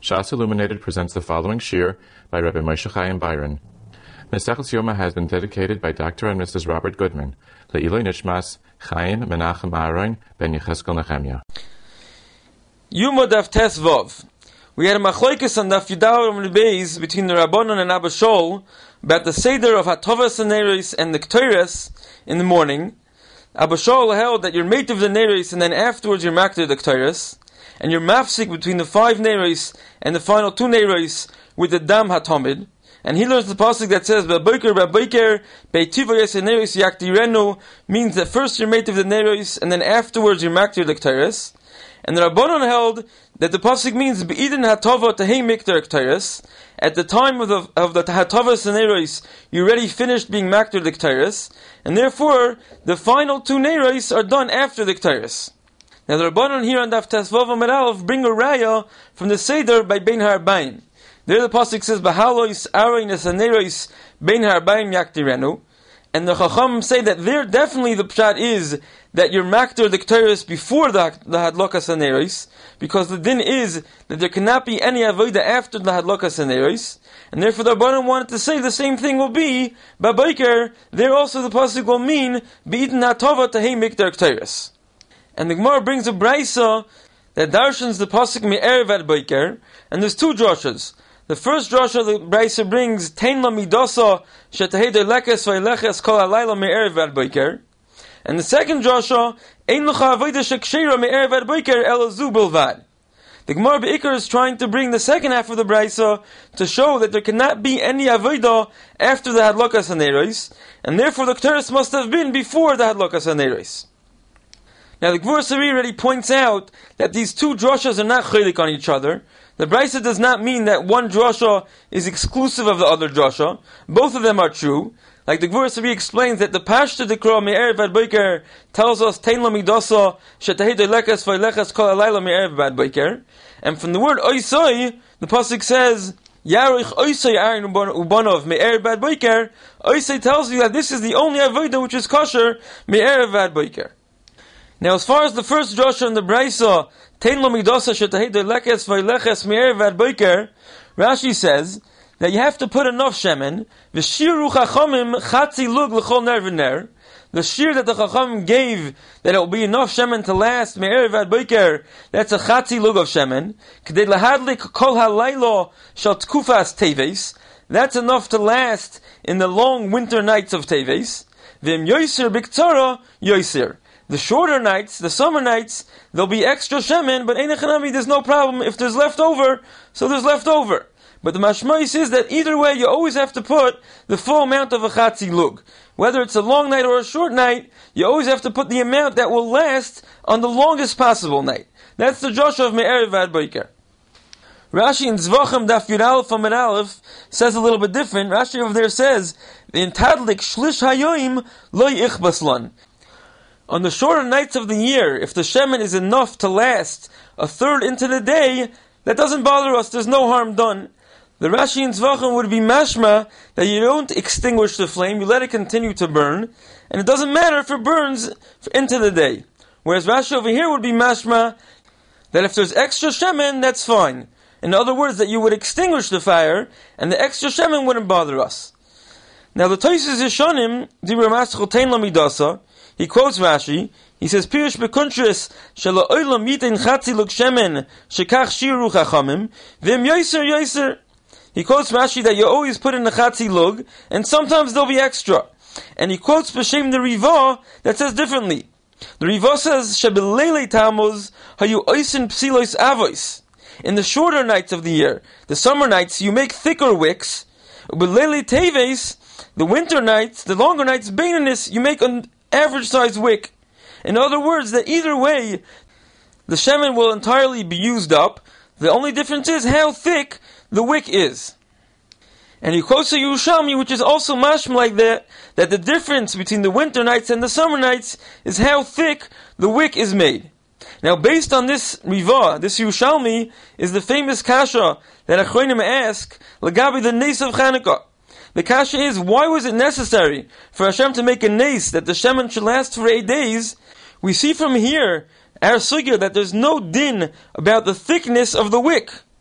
Shas Illuminated presents the following shir by Rabbi Moshe Chaim Byron. Mesechus Yoma has been dedicated by Dr. and Mrs. Robert Goodman, Le'iloi Nishmas Chaim Menachem Aaron ben Yecheskel Nehemiah. Yuma Daf Tes Vov. We had a machlokes on Daf Yudal and Beis between the Rabbanon and Abba Shaul about the Seder of Hatovas and Neros and the Ketores in the morning. Abba Shaul held that you're mate of the Neros and then afterwards you're makter the Ketores, and you're mafsik between the 5 Neros and the final 2 Neros with the Dam HaTomid. And he learns the pasuk that says Ba'boker Be'tiva Yes Neros Yaktirenu, means that first you're mate of the Neros and then afterwards you're makter the Ketores. And the Rabbanon held that the pasuk means Be'idin Hatova Tehei Mikter Ketores. At the time of the Hatavas and Neros, you already finished being makter the Ketores, and therefore the final 2 Neros are done after the Ketores. Now the Rabbanon here on Daf Tes Vav Amud Aleph bring a raya from the Seder by Bein HaArbaim. There the pasuk says Bahalois Aroinis Anerois Bein HaArbaim Yaktirenu, and the Chacham say that there definitely the pshat is that you're makter the Ketores before the Hadlokas Anerois, because the din is that there cannot be any avodah after the Hadlokas Anerois, and therefore the Rabbanon wanted to say the same thing will be Ba'boker. There also the pasuk will mean Be'idin Hatova Tehei Mikter Ketores. And the Gemara brings a brayso that darshans the pasuk me'erev ad boker, and there's 2 droshas. The first drosha the brayso brings tein la midosa shetahei lekes vayleches kol halayla me'erev ad boker, and the second drosha ein lecha avodah shekshera me'erev ad boker ela zu bilvad. The Gemara Be'ikar is trying to bring the second half of the brayso to show that there cannot be any avodah after the hadlokas haneros, and therefore the Ketores must have been before the hadlokas haneros. Now the Gvur Sari already points out that these 2 droshas are not chaylik on each other. The brayso does not mean that one drosha is exclusive of the other drosha. Both of them are true. Like the Gvur Sari explains that the Pashta Dekra me'erev ad boker tells us tein la midosa shetahei lekes vayleches kol halayla me'erev ad boker, and from the word oisoi the pasuk says Yarich oisoi Aaron ubanov me'erev ad boker. Oisoi tells you that this is the only avodah which is kosher me'erev ad boker. Now, as far as the first drosha in the brayso, tein lo midosa shetahei lekes vayleches me'erev ad boker, Rashi says that you have to put enough shemen. V'shiru chachamim chatzi lug l'chol ner v'ner. The shir that the chacham gave that it will be enough shemen to last me'erev ad boker, that's a chatzi lug of shemen. K'dei lahadlik kol halaylo shel tkufas teves. That's enough to last in the long winter nights of teves. V'im yoiser b'ktzara yoiser. The shorter nights, the summer nights, there'll be extra shemen, but einechanami, there's no problem. If there's leftover, so there's leftover. But the mashmais is that either way, you always have to put the full amount of a chatzi lug. Whether it's a long night or a short night, you always have to put the amount that will last on the longest possible night. That's the drosha of me'erev ad boker. Rashi in Zvachim Daf Yud Aleph Amud Aleph says a little bit different. Rashi over there says, "V'intadlik shlish hayoim lo yichbas lan." On the shorter nights of the year, if the shemen is enough to last a third into the day, that doesn't bother us, there's no harm done. The Rashi in Zvachim would be mashma that you don't extinguish the flame, you let it continue to burn, and it doesn't matter if it burns into the day. Whereas Rashi over here would be mashma that if there's extra shemen, that's fine. In other words, that you would extinguish the fire, and the extra shemen wouldn't bother us. Now the Tosfos Yeshanim, Dibur Maschel Tein la midasa, he quotes Rashi. He says, "Pirush bekuntris shelo olam yitin chatzi lug shemen shekach shiru chachamim v'im yoiser yoiser." He quotes Rashi that you always put in the chatzi lug, and sometimes there'll be extra. And he quotes B'Shem the Riva that says differently. The Riva says, "Shebelele tamuz hayu oisin psilos avos." In the shorter nights of the year, the summer nights, you make thicker wicks. Ubelele teves, the winter nights, the longer nights, beinanis, you make an average size wick. In other words, that either way, the shemen will entirely be used up. The only difference is how thick the wick is. And he quotes a Yerushalmi, which is also mashma like that the difference between the winter nights and the summer nights is how thick the wick is made. Now, based on this Riva, this Yerushalmi, is the famous kasha that Achronim ask, Lagabi the Nes of Chanukah. The kasha is, why was it necessary for Hashem to make a nes that the shemen should last for 8 days? We see from here, our sugya, that there's no din about the thickness of the wick.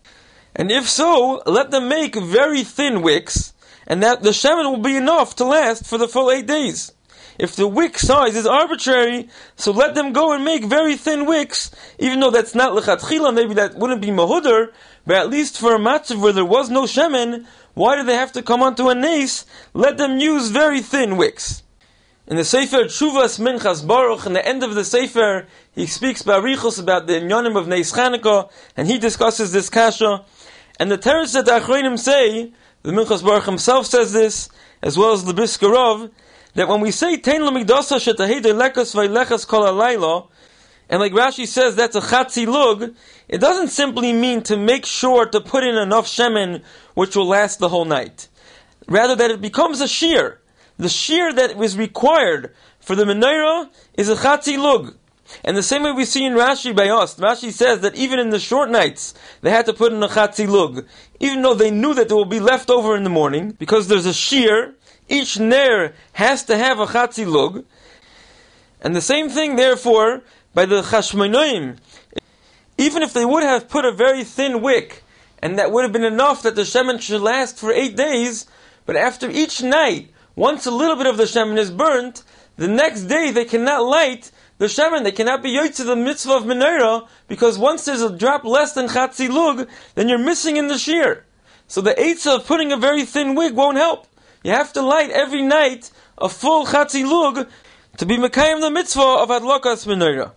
And if so, let them make very thin wicks, and that the shemen will be enough to last for the full 8 days. If the wick size is arbitrary, so let them go and make very thin wicks, even though that's not lechatchila, maybe that wouldn't be mahudar, but at least for a matzav where there was no shemen, why do they have to come onto a nace? Let them use very thin wicks. In the Sefer Tshuvas Minchas Baruch, in the end of the Sefer, he speaks barichos about the inyanim of Neis Chanukah, and he discusses this kasha. And the teretz that the Achronim say, the Minchas Baruch himself says this, as well as the Brisker Rav, that when we say Tein Lamigdasa Shetahedei Lekos Vaylechas Kol Halayla, and like Rashi says that's a Chatzi Lug, it doesn't simply mean to make sure to put in enough shemen which will last the whole night. Rather that it becomes a shear. The shear that was required for the menorah is a Chatzi Lug. And the same way we see in Rashi by us, Rashi says that even in the short nights, they had to put in a Chatzi Lug, even though they knew that there will be left over in the morning, because there's a shear, each ner has to have a Chatzi Lug. And the same thing, therefore, by the Chashmonaim, even if they would have put a very thin wick, and that would have been enough that the shemen should last for 8 days, but after each night, once a little bit of the shemen is burnt, the next day they cannot light the shemen, they cannot be yotze the mitzvah of menorah, because once there's a drop less than Chatzi Lug, then you're missing in the shear. So the eitzah of putting a very thin wig won't help. You have to light every night a full Chatzi Lug to be mekayim the mitzvah of adlokas menorah.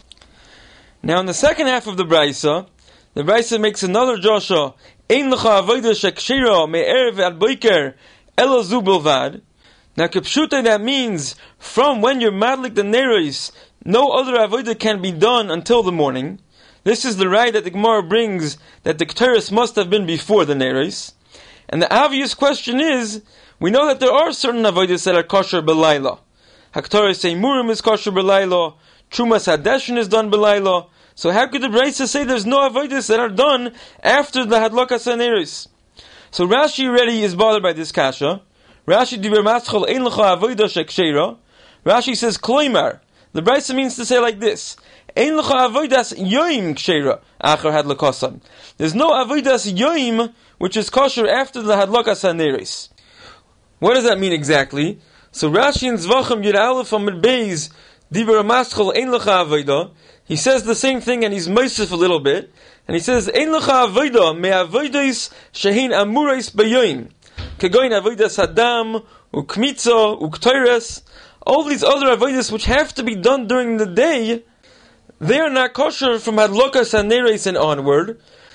Now in the second half of the Braisa makes another Joshua, Ein lecha avodah shekshira me'erev ad boiker elo zu bilvad. Now kipshute, that means from when you're madlik the neros, no other avodah can be done until the morning. This is the right that the Gemara brings, that the Ketores must have been before the neros. And the obvious question is, we know that there are certain avodas that are kosher b'layla. Haktoris Eimurim is kosher b'layla, Trumas Hadeshin is done b'layla. So how could the Braisa say there's no avodas that are done after the Hadlakas HaNeros? So Rashi already is bothered by this kasha. Rashi diber maschol ein lecha avodah shekshera. Rashi says kloimar. The Braisa means to say like this: ein lecha avodas yoim kshera achar hadlakasan. There's no avodas yoim which is kosher after the Hadlakas HaNeros. What does that mean exactly? So Rashi in Zvachim Yud Aleph Amud Beis diber maschol ein lecha avodah. He says the same thing and he's meisif a little bit, and he says ein lecha avodah me avodos shehin amurais bayoim kegoin avodas hadam ukmitza ukteires. All these other avodas which have to be done during the day, they are not kosher from hadlokas haneres and onward.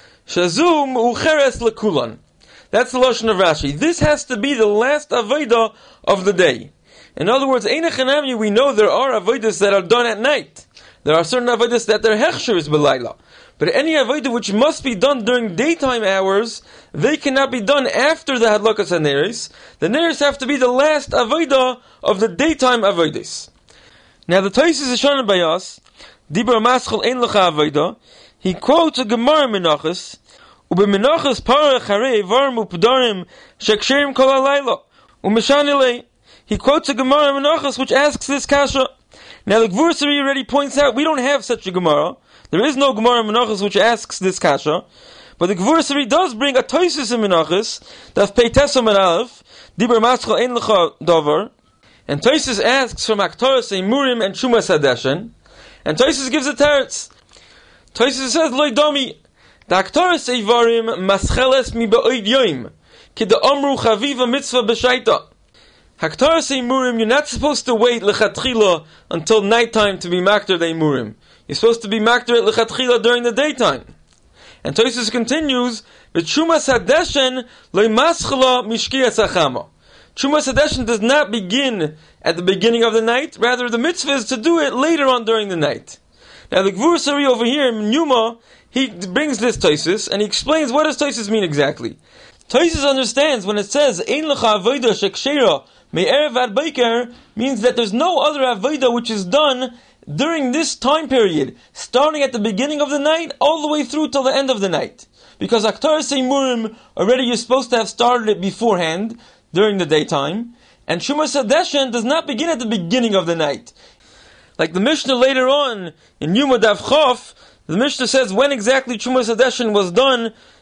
Shazum ucheres lekulan. That's the lashon of Rashi. This has to be the last avodah of the day. In other words, ein echanami, we know there are avodas that are done at night. There are certain avodas that their hechsher is b'layla. But any avodah which must be done during daytime hours, they cannot be done after the hadlakas haneres. The neres have to be the last avodah of the daytime avodas. Now the Tosfos is shown by us, Dibur maschol ein lecha avodah. He quotes a Gemara Menachos, u'b'Menachos parach harei varm u'pdarim sheksherim kol halayla u'mishanilei. He quotes a Gemara Menachos which asks this kasha. Now the Gvursari already points out we don't have such a Gemara. There is no Gemara Menachos which asks this kasha. But the Gvursari does bring a Tosfos in Menachos, daf pei tesam and aleph, diber maschol ein lecha davar. And Tosfos asks from Aktoros Eimurim and Trumas Hadeshin. And Tosfos gives a teretz. Tosfos says, Loi domi, the Aktoros Eivarim mascheles mi ba'oid yoim, ki de amru chaviva mitzvah b'shaita. Haktaras Eimurim, you're not supposed to wait lechatchila until nighttime to be makter the Eimurim. You're supposed to be makter at lechatchila during the daytime. And Tosfos continues, Trumas Hadeshin loy maschala mishkiyas hachama. Trumas Hadeshin does not begin at the beginning of the night, rather the mitzvah is to do it later on during the night. Now the Gvursari over here, Numa, he brings this Tosfos, and he explains what does Tosfos mean exactly. Tosfos understands when it says, Ein lecha avodah shekshera me'erev ad boiker, means that there's no other avodah which is done during this time period, starting at the beginning of the night, all the way through till the end of the night. Because Aktaras Eimurim, already you're supposed to have started it beforehand, during the daytime, and Trumas Hadeshin does not begin at the beginning of the night. Like the Mishnah later on, in Yuma Dav Chof, the Mishnah says when exactly Trumas Hadeshin was done,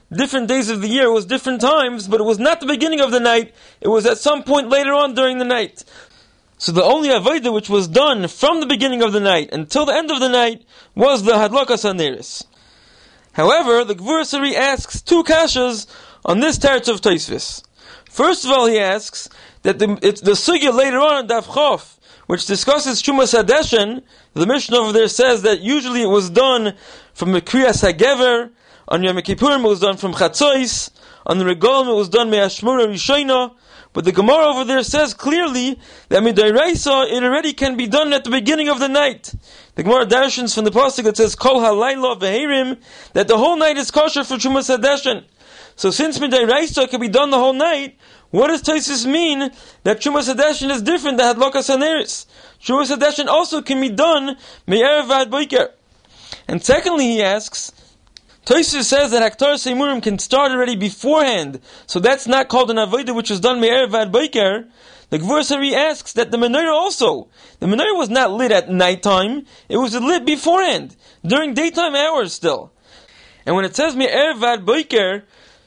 different days of the year, it was different times, but it was not the beginning of the night, it was at some point later on during the night. So the only avodah which was done from the beginning of the night until the end of the night was the Hadlakas HaNeris. However, the Gvura Sari asks two kashas on this teretz of Tosfos. First of all, he asks that the sugya later on in Daf Chof, which discusses Trumas Hadeshen, the Mishnah over there says that usually it was done from the Kriyas HaGever, on Yom Kippurim it was done from Chatzois, on the Regalim it was done Me'ashmura Rishona, but the Gemara over there says clearly that Midairaisa it already can be done at the beginning of the night. The Gemara darshans from the pasuk that says Kol Halayla Ve'erim, that the whole night is kosher for Trumas Hadeshen. So since Midairaisa can be done the whole night, what does Tosfos mean that Trumas Hadeshen is different than Hadlakas HaNeris? Trumas Hadeshen also can be done Me'erev Vad Boker. And secondly, he asks, Tosfos says that Haktar Seimurim can start already beforehand, so that's not called an avodah which was done Me'erev Vad Boker. The Gvura Sari asks that the menorah also, the menorah was not lit at nighttime, it was lit beforehand, during daytime hours still. And when it says Me'erev Vad Boker,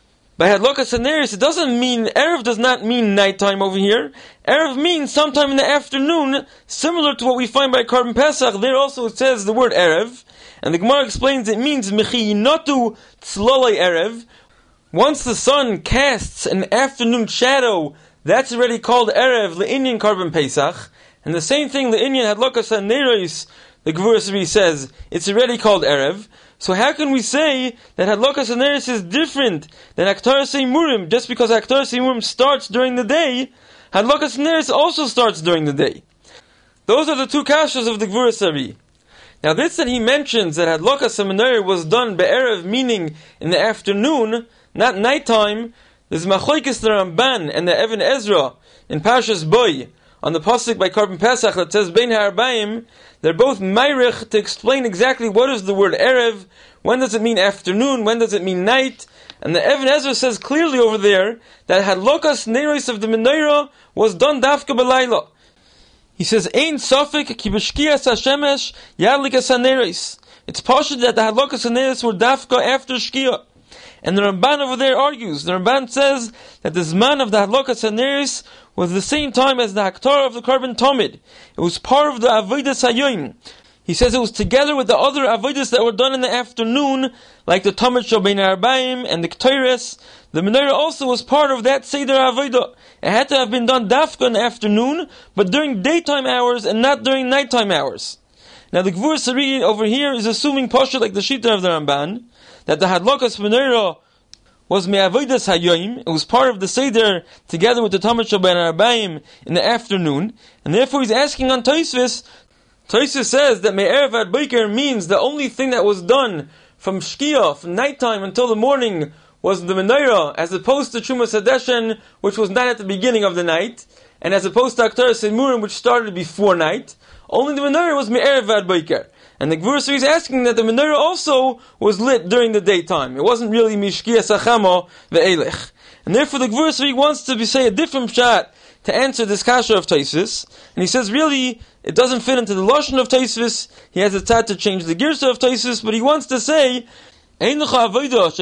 by Hadlakas HaNeris, it doesn't mean, Erev does not mean nighttime over here. Erev means sometime in the afternoon, similar to what we find by Korban Pesach. There also it says the word Erev. And the Gemara explains it means Mechiyinatu Tzlalei Erev. Once the sun casts an afternoon shadow, that's already called Erev, Le'inyan Korban Pesach. And the same thing, Le'inyan Hadlakas HaNeris, the Gvura Sari says, it's already called Erev. So how can we say that Hadlakas HaNeris is different than Haktar Seimurim? Just because Haktar Seimurim starts during the day, Hadlakas HaNeris also starts during the day. Those are the two kashas of the Gvura Sari. Now this that he mentions that Hadlakas HaNeris was done be'erev, meaning in the afternoon, not nighttime, there's Machlokes the Ramban and the Even Ezra in Parshas Boy, on the pasuk by Korban Pesach that says Bein HaArbaim, they're both Meirich to explain exactly what is the word Erev, when does it mean afternoon, when does it mean night, and the Even Ezra says clearly over there that Hadlakas HaNeris of the menorah was done Dafka B'layla. He says, Ein Sofik ki b'shkiyas HaShemesh Yadlikas HaNeris. It's pashut that the Hadlakas HaNeris were Dafka after Shkia. And the Ramban over there argues, the Ramban says that the Zman of the Hadlakas HaNeris was the same time as the Haktar of the Korban Tomid. It was part of the Avodas Hayoim. He says it was together with the other Avodas that were done in the afternoon, like the Tomid Shel Bein HaArbaim and the Ketores. The menorah also was part of that Seder Avodah. It had to have been done dafka in the afternoon, but during daytime hours and not during nighttime hours. Now the Gvura Sari over here is assuming pashut like the Shita of the Ramban, that the Hadlakas menorah was me'avodas hayoim. It was part of the Seder together with the Tomid Shel Bein HaArbaim in the afternoon, and therefore he's asking on Tosfos. Tosfos says that me'erev Vad Boker means the only thing that was done from Shkia, from nighttime until the morning, was the menorah, as opposed to Trumas Hadeshen, which was not at the beginning of the night, and as opposed to Haktar Seimurim, which started before night. Only the menorah was me'erev Vad Boker. And the Gvura Sari is asking that the menorah also was lit during the daytime. It wasn't really Mishkia Sachamo Ve'elech. And therefore the Gvura Sari wants to say a different pshat to answer this kasha of Tosfos. And he says really, it doesn't fit into the Lashon of Tosfos. He has a tat to change the Girsa of Tosfos, but he wants to say, there's no other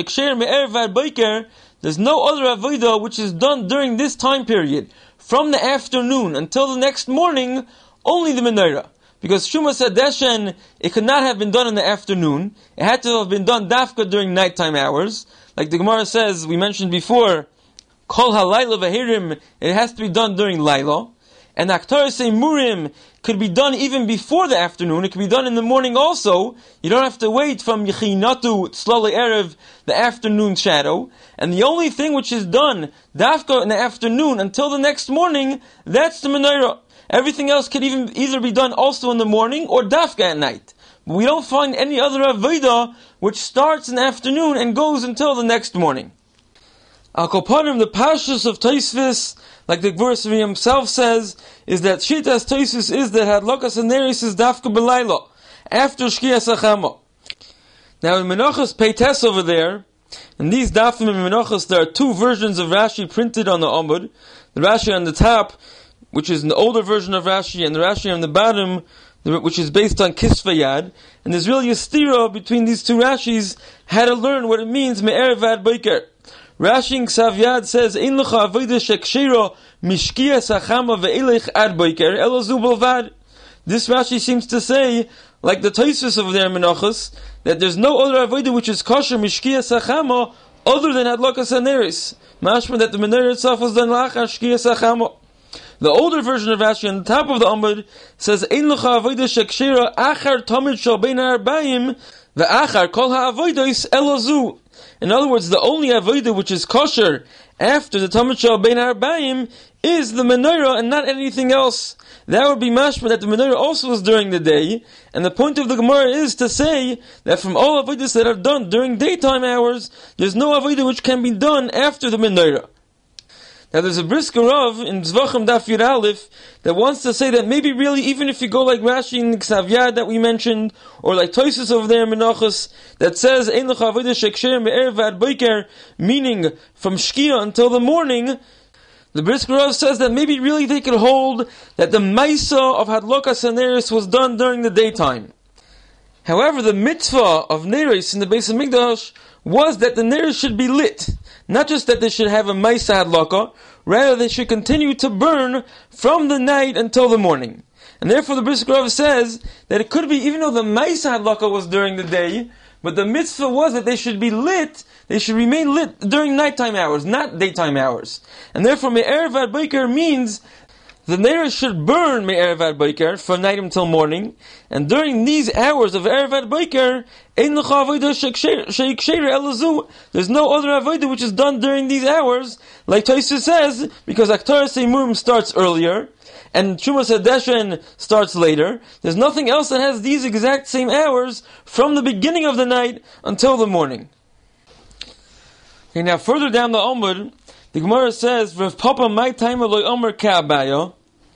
avodah which is done during this time period, from the afternoon until the next morning, only the menorah. Because Trumas Hadeshen, it could not have been done in the afternoon. It had to have been done dafka during nighttime hours. Like the Gemara says, we mentioned before, Kol halayla v'hirim, it has to be done during Laila. And Haktar Seimurim could be done even before the afternoon. It could be done in the morning also. You don't have to wait from Yechinatu Tzlalei Erev, the afternoon shadow. And the only thing which is done dafka in the afternoon until the next morning, that's the menorah. Everything else could either be done also in the morning or dafka at night. But we don't find any other avodah which starts in the afternoon and goes until the next morning. Al Kopanim, the Pashas of Tosfos, like the Gvura Sari himself says, is that Shitas Tosfos is that Hadlakas HaNeris is dafka b'layla, after Shkiyas HaChama. Now in Menachos Peites over there, in these dafim in Menachos, there are two versions of Rashi printed on the Amud. The Rashi on the top, which is an older version of Rashi, and the Rashi on the bottom, which is based on Kisvayad, and there's really a stira between these two Rashis, how to learn what it means, Me'erev Vad Boker. Rashi in Ksavayad says, Ein lecha avodah shekshira mishkia sachama ve'elech ad boker elo zu belvad. This Rashi seems to say, like the Tosfos of their Menachos, that there's no other avodah which is kosher mishkia sachama other than hadlakas haneris. Mashma that the menorah itself was done lachar shkia sachama. The older version of Rashi on the top of the Amud says, Ein lecha avodah shekshira achar tamid shal bein ha'arbayim ve'achar kol ha'avodos elo zu. In other words, the only avodah which is kosher after the Tamid Shal Bein Arbayim is the menorah and not anything else. That would be mashma that the menorah also was during the day, and the point of the Gemara is to say that from all avodas that are done during daytime hours, there's no avodah which can be done after the menorah. Now there's a brisker Rav in Zvachim Daf Yud Aleph that wants to say that maybe really even if you go like Rashi in Ksavayad that we mentioned, or like Tosfos over there in Menachos that says Ein lecha avodah shekshira me'erev vad boker, meaning from Shkia until the morning, the brisker Rav says that maybe really they could hold that the Maisa of Hadlakas HaNeris was done during the daytime. However, the mitzvah of Neris in the Beis HaMikdash was that the Neris should be lit. Not just that they should have a Maisa Hadlaka, rather they should continue to burn from the night until the morning. And therefore the brisker Rav says that it could be, even though the Maisa Hadlaka was during the day, but the mitzvah was that they should be lit, they should remain lit during nighttime hours, not daytime hours. And therefore Me'erev Vad Boker means the Neris should burn Me'erev Vad Boker from night until morning, and during these hours of Erev Vad Boker, Ein lecha avodah shekshira elo zu. There's no other avodah which is done during these hours, like Tosfos says, because Aktaras Eimurim starts earlier, and Trumas Hadeshen starts later. There's nothing else that has these exact same hours from the beginning of the night until the morning. Okay, now further down the Amud, the Gemara says, Rav Papa my time loy omer ka'abaya.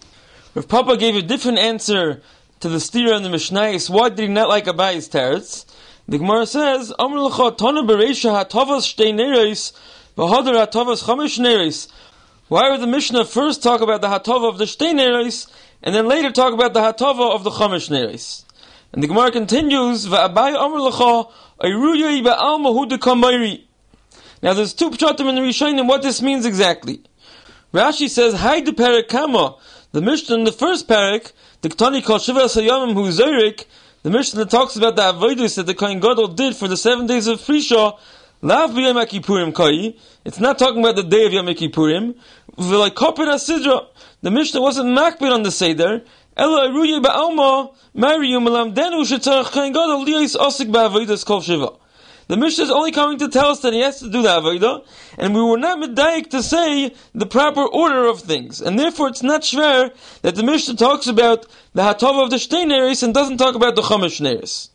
Rav Papa gave a different answer to the stira in the Mishnayos. Why did he not like Abaye's teretz? The Gemara says, Omer l'cha tana bereisha hatavas shtei neros, v'hadar hatavas chamish neros. Why would the Mishnah first talk about the hatava of the shtei neros, and then later talk about the hatava of the chamish neros? And the Gemara continues, V'Abaye Omer l'cha ayruyei ba'alma hu dekamayri. Now there's two pshatim in the Rishonim what this means exactly. Rashi says, Hai de perek kama. The Mishnah in the first perek, the Ktani called Shiva Sayamim Hu Zorik, the Mishnah talks about the avodos that the Kohen Gadol did for the 7 days of Prisha. Lav b'Yom Kippurim kai. It's not talking about the day of Yom Kippurim. V'lai kapir hasidra. The Mishnah wasn't makbid on the Seder. Ela iruye ba'alma mariyum elamdenu shetzarach Kohen Gadol liyos osik ba'avodos kol Shiva. The Mishnah is only coming to tell us that he has to do the avodah, and we were not medayik to say the proper order of things, and therefore it's not shver that the Mishnah talks about the hatava of the shtei neris and doesn't talk about the chamish neris.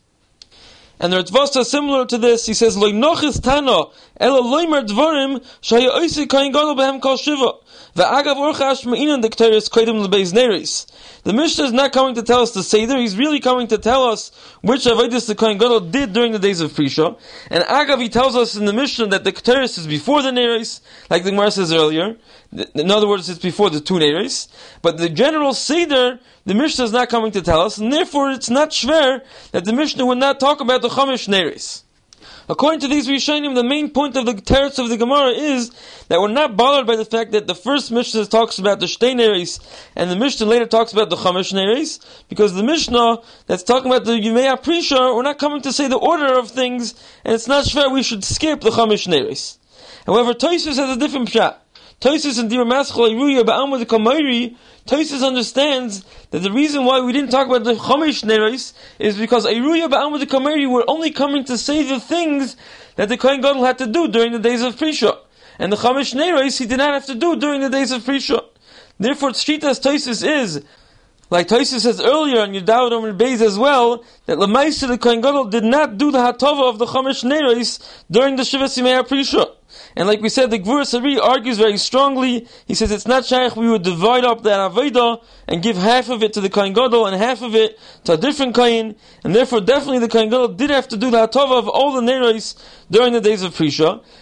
And the Ritvasa similar to this. He says, "Lo nochis tana ela loimer dvarim shaya oisik kain gadol behem kol shiva ve'agav orchash me'inan dekteris kodim lebeis neris." The Mishnah is not coming to tell us the Seder. He's really coming to tell us which avodas the Kohen Gadol did during the days of Prisha. And Agav, he tells us in the Mishnah that the Keteris is before the Neris, like the Gemara says earlier. In other words, it's before the two Neris. But the general Seder, the Mishnah is not coming to tell us, and therefore it's not shver that the Mishnah would not talk about the Chamish Neris. According to these Rishonim, the main point of the teretz of the Gemara is that we're not bothered by the fact that the first Mishnah talks about the Shtei Neris and the Mishnah later talks about the Chamish Neris, because the Mishnah that's talking about the Yimei HaPrisha, we're not coming to say the order of things, and it's not fair we should skip the Chamish Neris. However, Tosfos has a different pshat. Tosfos in Dira Maschal Iruya Ba'alma de Kamayri, Tosfos understands that the reason why we didn't talk about the Chamish Neris is because Iruya Ba'alma de Kamayri were only coming to say the things that the Kohen Gadol had to do during the days of Prisha. And the Chamish Neris he did not have to do during the days of Prisha. Therefore, Shritas Tosfos is, like Tosfos says earlier on Yudawad Omer Beis as well, that Lamaisa the Kohen Gadol did not do the Hatava of the Chamish Neris during the Shivas Yimei HaPrisha. And like we said, the Gvura Sari argues very strongly. He says it's not shaykh we would divide up that Avodah and give half of it to the Kohen Gadol and half of it to a different Kohen, and therefore definitely the Kohen Gadol did have to do the Hatava of all the Neros during the days of Prisha.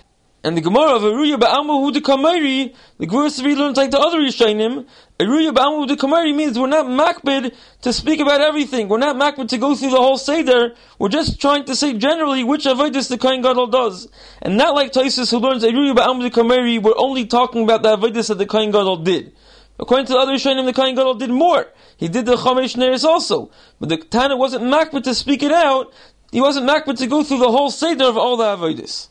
And the Gemara of Eruya Ba'amahu de Kamari, the Gemara learns like the other Yishainim, Eruya Ba'amahu de Kamari means we're not makbid to speak about everything. We're not makbid to go through the whole Seder. We're just trying to say generally which avodas the Kohen Gadol does. And not like Taisus who learns Eruya Ba'amahu de Kamari, we're only talking about the avodas that the Kohen Gadol did. According to the other Yishainim, the Kohen Gadol did more. He did the Chamesh Neres also. But the Tana wasn't makbid to speak it out. He wasn't makbid to go through the whole Seder of all the avodas.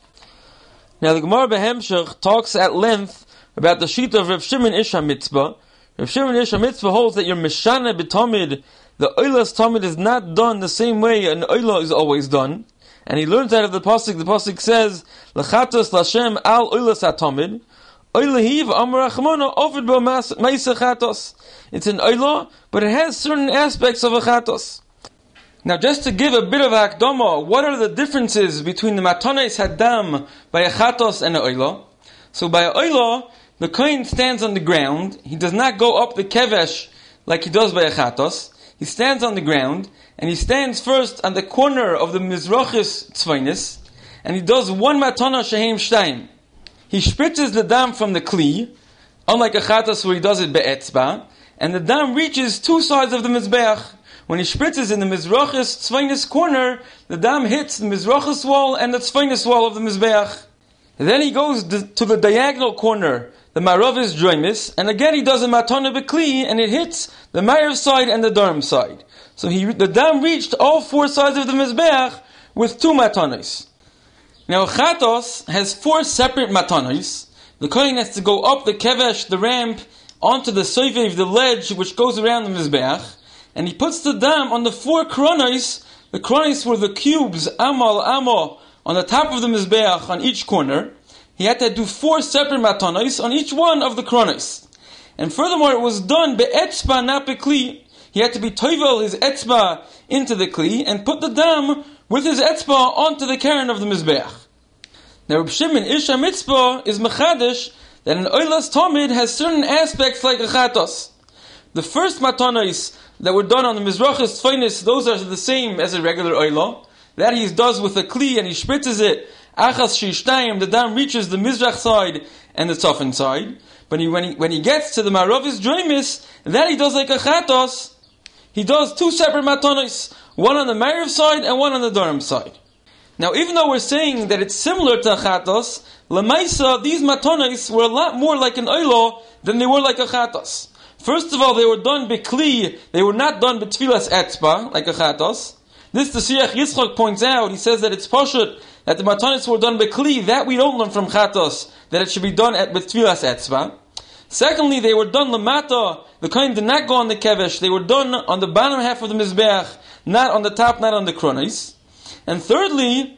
Now the Gemara Behemshech talks at length about the sheet of Rav Shimon Ish HaMitzvah. Rav Shimon Ish HaMitzvah holds that your Meshana B'Tamid, the Oylas Tamid is not done the same way an Oyla is always done. And he learns out of the Pasuk says, L'chatos L'Hashem al Oylas HaTamid, Oylahiv Amar Achmona Ovid Bo Ma'isa Chatos. It's an Oyla, but it has certain aspects of a Chatos. Now, just to give a bit of akdama, what are the differences between the matanos hadam by a chatos and a oila? So, by a oila, the kohen stands on the ground. He does not go up the kevesh like he does by a chatos. He stands on the ground, and he stands first on the corner of the mizrachis tzvainis, and he does one matana shehem shtayim. He spritzes the dam from the kli, unlike a chatos where he does it be'etzba, and the dam reaches two sides of the mizbeach. When he spritzes in the Mizrachis Tzvainis corner, the dam hits the Mizrachis wall and the Tzvainis wall of the Mizbeach. Then he goes to the diagonal corner, the Maravis Droimis, and again he does a Matana Bekli, and it hits the Ma'ariv side and the Durham side. So the dam reached all four sides of the Mizbeach with two Matanos. Now Chatos has four separate Matanos. The Kohen has to go up the Kevesh, the ramp, onto the Soivev, the ledge which goes around the Mizbeach. And he puts the dam on the four kronos. The kronos were the cubes, amal, amo, on the top of the mizbeach on each corner. He had to do four separate matanos on each one of the kronos. And furthermore, it was done be'etzba, not be'kli. He had to be toivel his etzba into the kli and put the dam with his etzba onto the keren of the mizbeach. Now, Reb Shimon Ish HaMitzvah is mechadish that an oilas tamid has certain aspects like a chatos. The first matanos that were done on the Mizrachis Tzvainis, those are the same as a regular oila. That he does with a kli and he spritzes it. Achas Shishtayim, the dam reaches the Mizrach side and the Tzafin side. But when he gets to the Maravis Droimis, that he does like a chatos. He does two separate matanos, one on the Ma'ariv side and one on the Durham side. Now, even though we're saying that it's similar to a chatos, Lamaisa, these matanos were a lot more like an oila than they were like a chatos. First of all, they were done bekli, they were not done betfilas etzba, like a chatos. This the Siach Yitzchak points out. He says that it's pashut that the matanis were done bekli. That we don't learn from chatos, that it should be done with tfilas etzba. Secondly, they were done lamata. The kohen did not go on the kevesh. They were done on the bottom half of the mizbeach, not on the top, not on the kronos. And thirdly,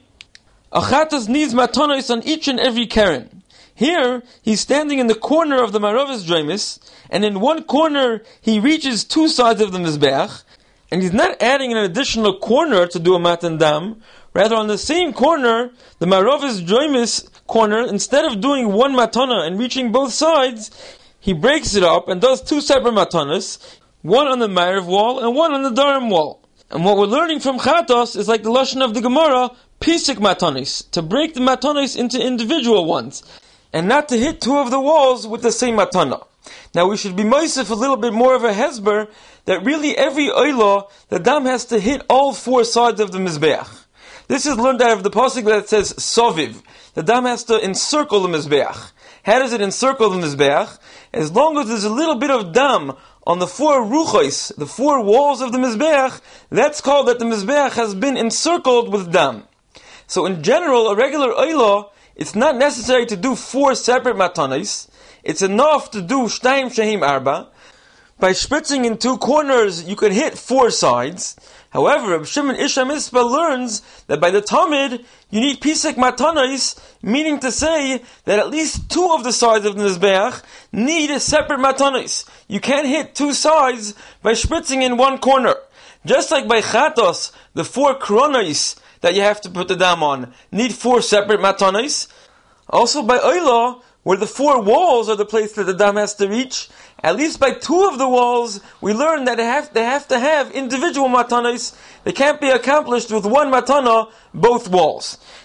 a chatos needs matanis on each and every keren. Here, he's standing in the corner of the Maravis Droimis, and in one corner, he reaches two sides of the Mizbeach, and he's not adding an additional corner to do a Matan Dam. Rather, on the same corner, the Maravis Droimis corner, instead of doing one Matana and reaching both sides, he breaks it up and does two separate Matanas, one on the Ma'ariv wall and one on the Durham wall. And what we're learning from Chatos is like the Lashon of the Gemara, Pisik Matanis, to break the Matanis into individual ones, and not to hit two of the walls with the same matana. Now we should be moisef a little bit more of a hesber, that really every oila, the dam has to hit all four sides of the mizbeach. This is learned out of the pasuk that says soviv. The dam has to encircle the mizbeach. How does it encircle the mizbeach? As long as there's a little bit of dam on the four ruchos, the four walls of the mizbeach, that's called that the mizbeach has been encircled with dam. So in general, a regular oila, it's not necessary to do four separate matanis. It's enough to do shtayim shehim arba. By spritzing in two corners, you could hit four sides. However, Reb Shimon Ish HaMitzvah learns that by the Tamid, you need pisek matanis, meaning to say that at least two of the sides of the Mizbeach need a separate matanis. You can't hit two sides by spritzing in one corner. Just like by Chatos, the four kronos that you have to put the dam on need four separate matanos. Also by Oila, where the four walls are the place that the dam has to reach, at least by two of the walls, we learn that they have to have individual matanos. They can't be accomplished with one matana, both walls.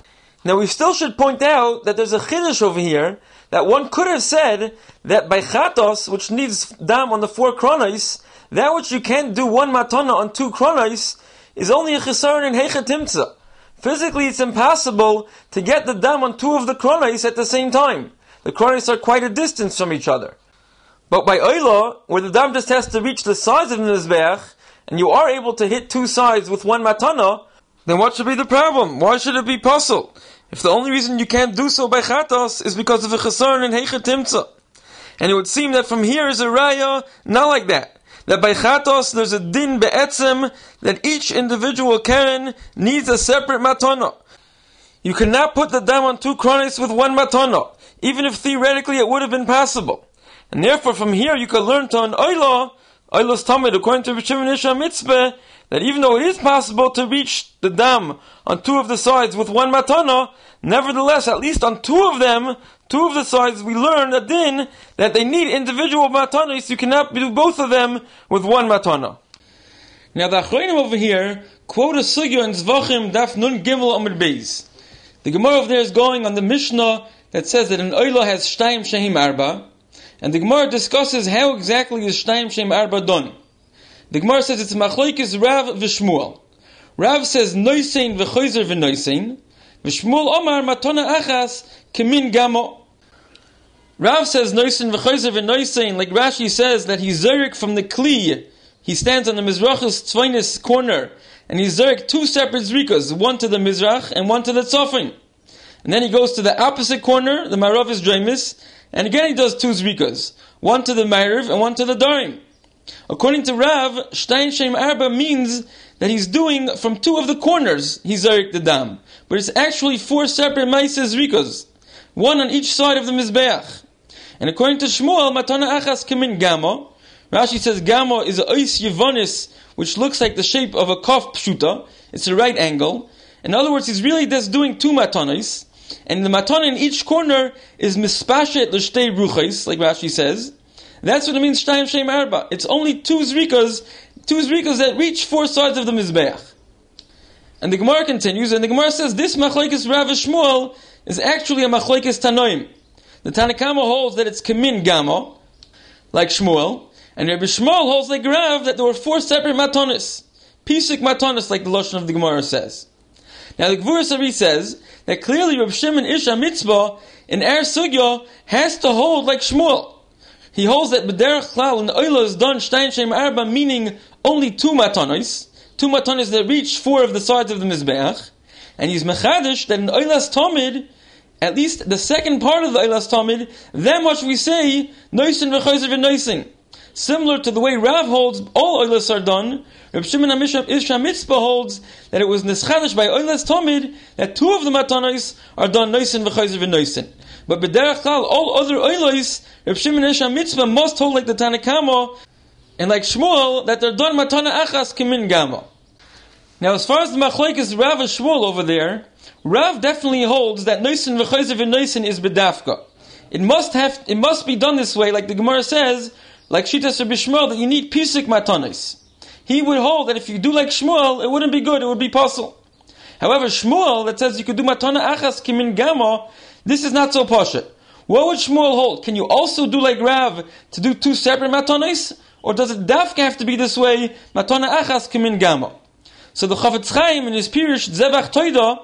Now we still should point out that there's a chiddush over here, that one could have said that by chatos, which needs dam on the 4 kronos, that which you can't do 1 matana on 2 kronos, is only a chesaron in heicha timtza. Physically it's impossible to get the dam on 2 of the kronos at the same time. The kronos are quite a distance from each other. But by oila, where the dam just has to reach the sides of the mizbeach, and you are able to hit 2 sides with 1 matana, then what should be the problem? Why should it be puzzle? If the only reason you can't do so by chatos is because of a chesaron and heicha timtza. And it would seem that from here is a raya, not like that. That by chatos there's a din be'etzem, that each individual keren needs a separate matana. You cannot put the dam on 2 kronos with 1 matana, even if theoretically it would have been possible. And therefore from here you could learn to an oilos tamid, according to Rishon Isha Mitzvah, that even though it is possible to reach the dam on 2 of the sides with 1 matana, nevertheless, at least on 2 of them, 2 of the sides, we learn a din that they need individual matanas. You cannot do both of them with 1 matana. Now the Achronim over here quote a sugya in Zvachim Daf Nun Gimel Amud Beis. The Gemara over there is going on the Mishnah that says that an oila has Shtayim Shehim Arba, and the Gemara discusses how exactly is Shtayim Shehim Arba done. The Gemara says it's Machlokes Rav v'Shmuel. Rav says Noisein v'Choizer v'Noisein, v'Shmuel Omar Matana Achas Kemin Gamo. Rav says Noisein v'Choizer v'Noisein, like Rashi says that he's Zerik from the Kli. He stands on the Mizrach's Tzvainis corner, and he's Zerik 2 separate Zrikas, one to the Mizrach and one to the Tzofin. And then he goes to the opposite corner, the Marav is Draimis, and again he does 2 Zrikas, one to the Ma'ariv and one to the Darim. According to Rav, Shtayim Shehim Arba means that he's doing from 2 of the corners, he's Zarik the Dam. But it's actually 4 separate Maaseh Zrikas, one on each side of the Mizbeach. And according to Shmuel, Matana Achas Kemin Gamo, Rashi says Gamo is a Ois Yevonis, which looks like the shape of a Kaf Pshuta. It's a right angle. In other words, he's really just doing 2 matanas, and the matana in each corner is Mispashet L'Shtei Ruchais, like Rashi says. That's what it means, Shtayim Shehim Arba. It's only 2 zrikas that reach 4 sides of the Mizbeach. And the Gemara continues, and the Gemara says, this Machlokes Rav Shmuel is actually a Machlokes Tanoim. The Tanakama holds that it's Kemin Gamo, like Shmuel, and Rabbi Shmuel holds like Rav that there were 4 separate matanis. Pisuk matanis, like the Lashon of the Gemara says. Now the Gvura Sari says that clearly Reb Shimon Ish HaMitzvah in Er Sugya has to hold like Shmuel. He holds that B'derech Klal and the Oila is done Shtayim Shehim Arba, meaning only 2 matanis. 2 matanis that reach 4 of the sides of the Mizbeach. And he's Mechadish that in Oilas Tamid, at least the second part of the Oilas Tamid, that much we say, Noisin v'Choizer v'Noisin. Similar to the way Rav holds all Oilas are done, Reb Shimon Ish HaMitzvah holds that it was Neschadish by Oilas Tamid that 2 of the matanis are done Noisin v'Choizer v'Noisin. But B'derech Klal, all other Oilas, Reb Shimon Ish HaMitzvah must hold like the Tanakama, and like Shmuel, that they're done Matana Achas Kemin Gamo. Now as far as the Machlokes Rav and Shmuel over there, Rav definitely holds that Noisin v'Choizer v'Noisin is B'dafka. It must be done this way, like the Gemara says, like Shitas Rabbi Shmuel, that you need Pisuk Matanis. He would hold that if you do like Shmuel, it wouldn't be good, it would be possible. However, Shmuel, that says you could do Matana Achas Kemin Gamo, this is not so pasha. What would Shmuel hold? Can you also do like Rav to do 2 separate matanis? Or does it dafka have to be this way? Matana Achas Kemin Gamo. So the Chafetz Chaim in his Pirush Zevach Toida,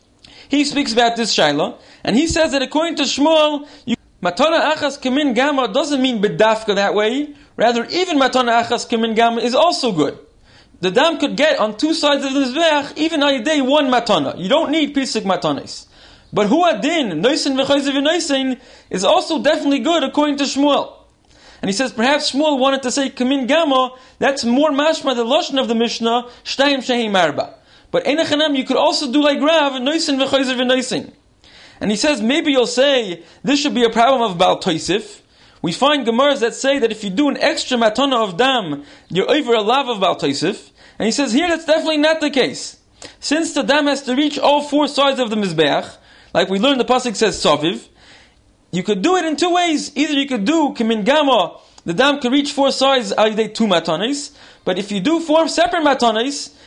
he speaks about this Shaila, and he says that according to Shmuel, Matana Achas Kemin Gamo doesn't mean bedafka that way. Rather, even Matana Achas Kemin Gamo is also good. The dam could get on 2 sides of the Mizbeach, even on a day 1 matana. You don't need Pisuk matanis. But Hu Adin, Noisin v'Choizer v'Noisin, is also definitely good according to Shmuel. And he says perhaps Shmuel wanted to say Kemin Gamo, that's more mashma the Lashon of the Mishnah, Shtayim Shehim Arba. But Einachanam, you could also do like Rav, Noisin v'Choizer v'Noisin. And he says maybe you'll say this should be a problem of Baal Tosif. We find Gemaras that say that if you do an extra matana of dam, you're over a lav of Baal Tosif. And he says here that's definitely not the case. Since the dam has to reach all 4 sides of the Mizbeach, like we learned the pasuk says Saviv, you could do it in 2 ways. Either you could do Kemin Gamo, the dam could reach 4 sides al yedei 2 matanis, but if you do 4 separate matanis,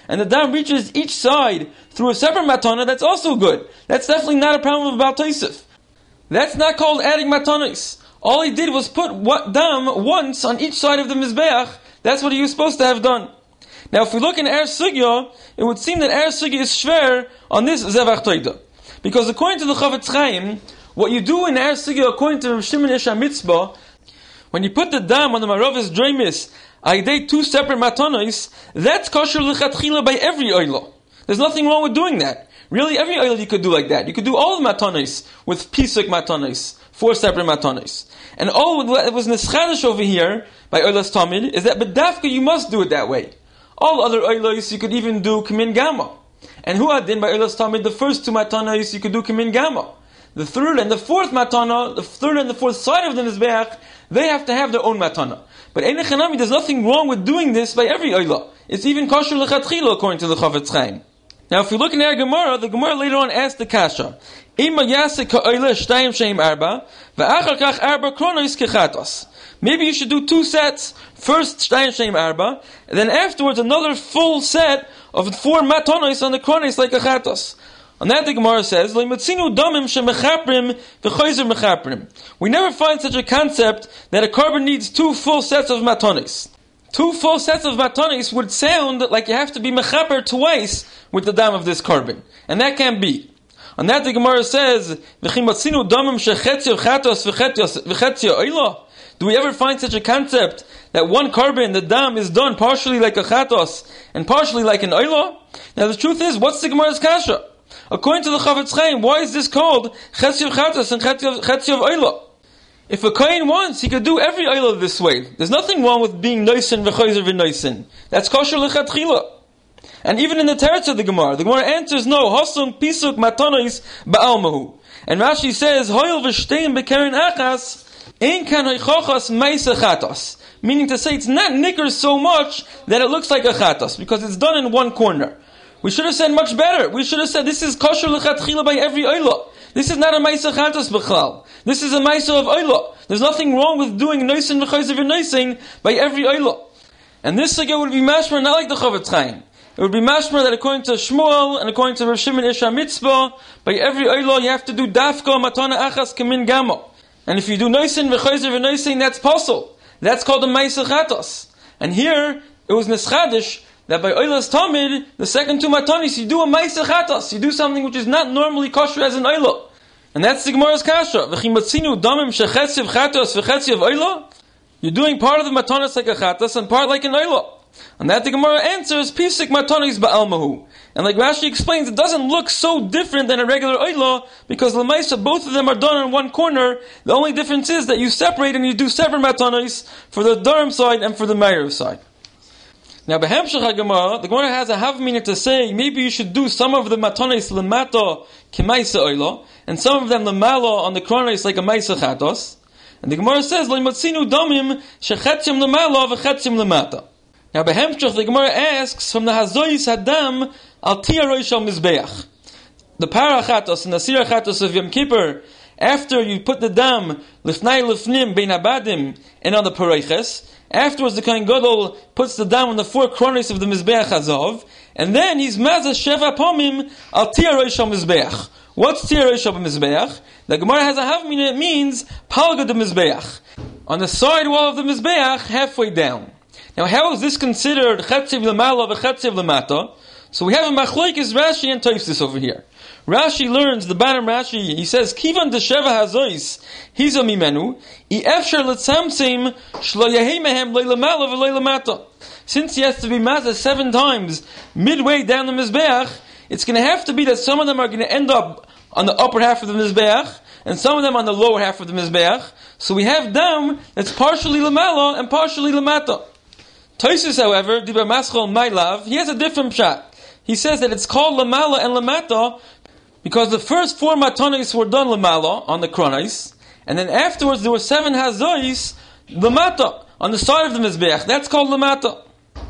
and the dam reaches each side through a separate matana, that's also good. That's definitely not a problem of Baal Tosef. That's not called adding matanos. All he did was put dam once on each side of the Mizbeach. That's what he was supposed to have done. Now, if we look in Eretz Sugya, it would seem that Eretz Sugya is shver on this Zevach Toida. Because according to the Chavetz Chaim, what you do in Eretz Sugya, according to Rav Shimon Ish HaMitzvah, when you put the dam on the Maravas Dremis, Aidei two separate matanos, that's kosher l'chatchila by every oila. There's nothing wrong with doing that. Really, every oil you could do like that. You could do all the matanos with pisuk matanos, 4 separate matanos. And all that was neschadish over here by oilas tamid is that bedafka you must do it that way. All other oilos you could even do kamin gamma. And who adin by oilas tamid the first 2 matanos you could do kamin gamma. The third and the fourth matana, the third and the fourth side of the mizbeach, they have to have their own matana. But ein echanami, there's nothing wrong with doing this by every oila. It's even kosher l'chatchila according to the Chavetz Chaim. Now, if we look in our Gemara, the Gemara later on asked the kasha, Ima yasek ha'oila shtayim sheim arba, v'achar kach arba kronos kechatos. Maybe you should do 2 sets. First shtayim sheim arba, and then afterwards another full set of 4 matanos on the kronos like a chatos. On that the Gemara says, Leimatzinu damim shemechaprim v'choizer mechaprim. We never find such a concept that a carbon needs 2 full sets of matanos. 2 full sets of matanos would sound like you have to be mechaper twice with the dam of this carbon. And that can't be. On that the Gemara says, V'chimatzinu damim shechetzio chatos v'chetzio oila. Do we ever find such a concept that one carbon, the dam, is done partially like a chatos and partially like an oila? Now the truth is, what's the Gemara's kasha? According to the Chavetz Chaim, why is this called chetzio of chatos and chetzio of oila? If a kohen wants, he could do every oila this way. There's nothing wrong with being noisin v'choizer v'noisin. That's kosher l'chatchila. And even in the teretz of the Gemara answers no. Hosung pisuk matanos ba'almahu. And Rashi says, Hoyel v'shtein b'keren achas, ein kan hoichochas meisa chatos. Meaning to say, it's not nicker so much that it looks like a chatos, because it's done in one corner. We should have said much better. We should have said, this is kosher l'chatchila by every oila. This is not a Maisa Chatos B'chlal. This is a Maisa of Oila. There's nothing wrong with doing Noisin v'choizer v'noisin by every Oila. And this sugya would be mashmer not like the Chavetz Chaim. It would be mashmer that according to Shmuel and according to Rav Shimon Ish HaMitzvah, by every Oila you have to do dafka matana achas kamin gamo. And if you do Noisin v'choizer v'noisin, that's possible. That's called a Maisa Chatos. And here, it was neschadish that by Oilas Tamid, the second 2 matanis, you do a Maisa Chatos. You do something which is not normally kosher as an Oila. And that's the Gemara's kasha. V'chimatzinu damim shechetziv chatos v'chetziv Oila. You're doing part of the matanis like a chatos and part like an Oila. And that the Gemara answers, Pisik matanis ba'almahu. And like Rashi explains, it doesn't look so different than a regular Oila, because l'maisa, both of them are done in one corner. The only difference is that you separate and you do separate matanis for the Durham side and for the Meir side. Now, Behemshach HaGemara, the Gemara has a havmina to say, maybe you should do some of the matanis lemata k'maisa oila, and some of them lemala on the kronos like a maisa chatos. And the Gemara says, Leimatzinu damim shechetzim lemala v'chetzim lemata. Now, Behemshach, the Gemara asks, from the hazoyis hadam al tia roish al mizbeach. The parachatos and the sirachatos of Yom Kippur, after you put the dam lifnai lifnim bein abadim and on the pareiches, afterwards the Kohen Gadol puts the dam on the 4 kronos of the Mizbeach Hazov, and then he's mazah sheva pomim al tia roish al mizbeach. What's tia roish al mizbeach? The Gemara has a havmina, it means palga de mizbeach. On the side wall of the Mizbeach, halfway down. Now how is this considered chetziv lemala v'chetziv lemata? So we have a machlokes Rashi and Tosfos over here. Rashi learns, the bottom Rashi, he says, Kivan de Sheva Hazois, Hizo Mimenu, I Efshar Letzamsim, Shlo Yehi Mehem Leilamala V'Leilamata. Since he has to be mazah 7 times, midway down the Mizbeach, it's going to have to be that some of them are going to end up on the upper half of the Mizbeach, and some of them on the lower half of the Mizbeach. So we have dam that's partially Lamala and partially Lamata. Tosfos, however, Dibar Maschal Mailav, he has a different pshat. He says that it's called Lamala and Lamata because the first 4 matanis were done Lamala on the kronos, and then afterwards there were 7 hazois Lamata on the side of the Mizbeach. That's called Lamata.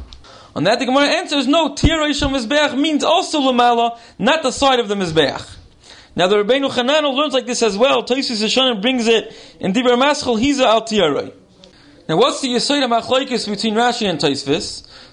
On that the Gemara answers, no, Tia Roish al Mizbeach means also Lamala, not the side of the Mizbeach. Now the Rabbeinu Chananel learns like this as well. Tosfos Yeshanim brings it in Dibar Maschal Hiza al Tia Roish. Now what's the Yesod HaMachlokes between Rashi and Tosfos?